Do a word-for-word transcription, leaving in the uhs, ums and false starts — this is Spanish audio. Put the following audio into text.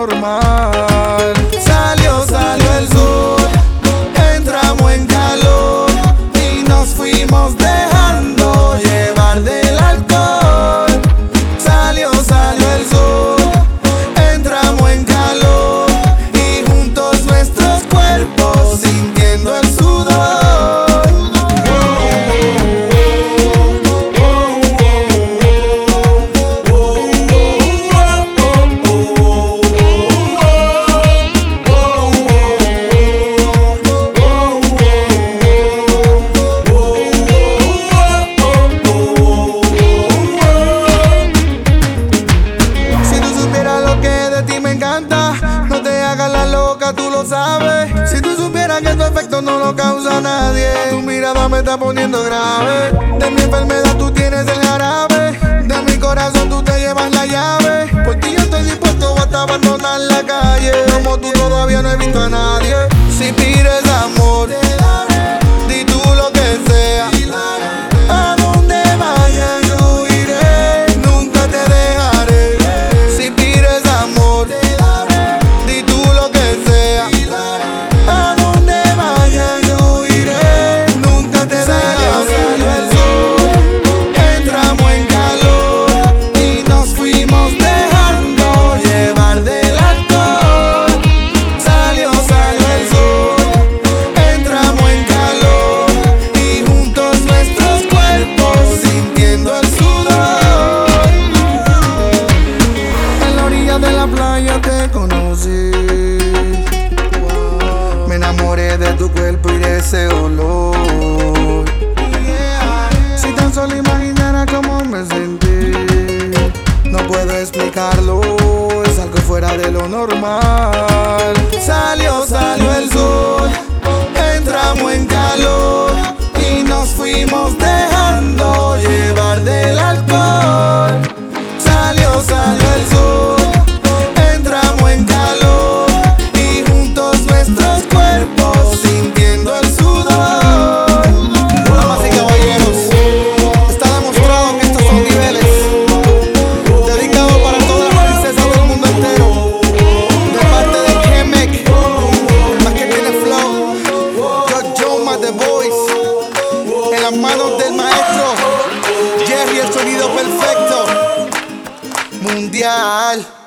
normal. Salió, salió el sol, entramos en calor y nos fuimos dejando llevar del alcohol. Salió, salió el sol, entramos en calor y juntos nuestros cuerpos sintiendo el sudor. No te hagas la loca, tú lo sabes. Si tú supieras que tu efecto no lo causa nadie, tu mirada me está poniendo grave. De mi enfermedad tú tienes el jarabe, de mi corazón tú te llevas la llave. Por ti yo estoy dispuesto hasta abandonar la calle. Como tú todavía no he visto a nadie. Si pides amor, di tú lo que sea. A donde vayas yo iré, nunca te dejaré. Si pides amor, te conocí, me enamoré de tu cuerpo y de ese olor. Si tan solo imaginara cómo me sentí, no puedo explicarlo, es algo fuera de lo normal. Salió, salió el sol, entramos en calor y nos fuimos dejando llevar del alcohol. Salió, salió el sol, sintiendo el sudor. Damas y caballeros, está demostrado que estos son niveles dedicados para todas las princesas del mundo entero. De parte de Kemek, el más que tiene flow, Yo Joma The Voice, en las manos del maestro Jerry, el sonido perfecto mundial.